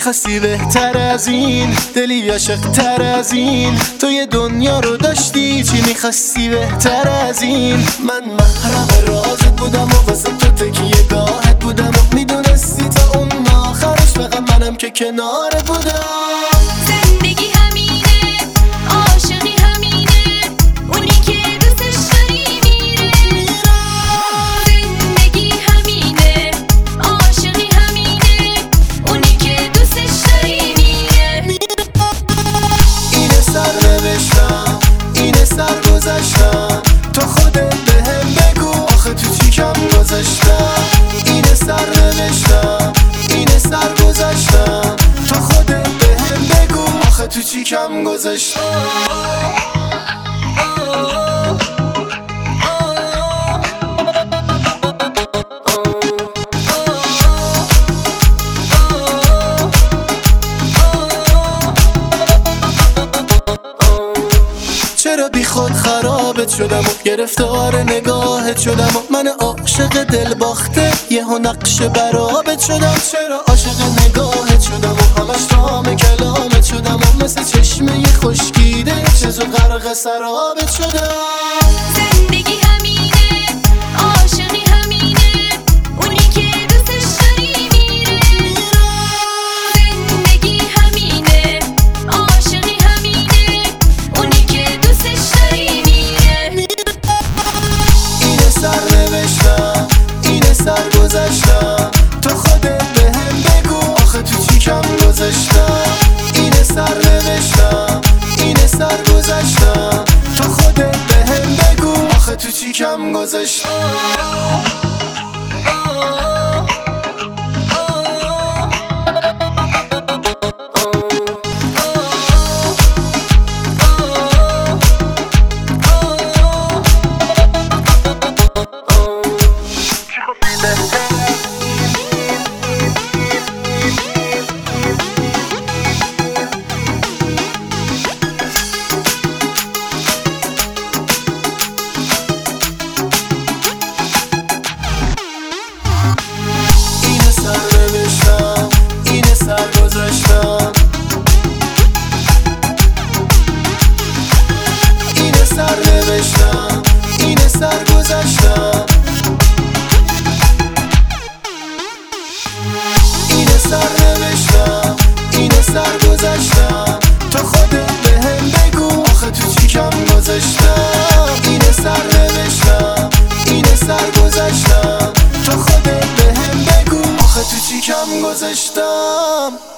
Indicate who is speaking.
Speaker 1: میخواستی بهتر از این، دلی عاشق تر از این، تو یه دنیا رو داشتی، چی میخواستی بهتر از این؟ من محرم رازت بودم و واسه تو تکیه گاهت بودم و میدونستی تا اون آخرش فقط منم که کنارت بودم.
Speaker 2: زندگی همینه، عاشقی همینه، اونی که دوستش داری میره. زندگی همینه، عاشقی همینه، اونی که دوستش داری میره.
Speaker 1: اینه سرنوشتم، اینه سرگذشتم، تو خودت بهم بگو آخه تو چی کم گذاشتم. اینه سرنوشتم، اینه سرگذشتم، تو خودت بهم بگو آخه تو چی کم گذاشتم. چرا بی خود خرابت شدم و گرفتار نگاهت شدم و من عاشق دل باخته یهو نقش برابت شدم. چرا عاشق نگاهت شدم و همش رام کلامت شدم و مثل چشمه خشکیده چه زود غرق سرابت شدم.
Speaker 2: زندگی همینه، عاشقی همینه، اونی که دوستش داری میره. زندگی همینه، عاشقی همینه، اونی که دوستش داری میره.
Speaker 1: اینه سرنوشتم، اینه سرگذشتم، تو خودت بهم بگو آخه تو چی کم گذاشتم. اینه سرنوشتم، اینه سرگذشتم، تو خودت بهم بگو آخه تو چی کم گذاشتم. اینه سرگذشتم، اینه سرنوشتم، اینه سرگذشتم، اینه سرنوشتم، اینه سرگذشتم، تو خودت بهم بگو آخه تو چی کم گذاشتم. اینه سرنوشتم، اینه سرگذشتم، تو خودت بهم بگو آخه تو چی کم گذاشتم.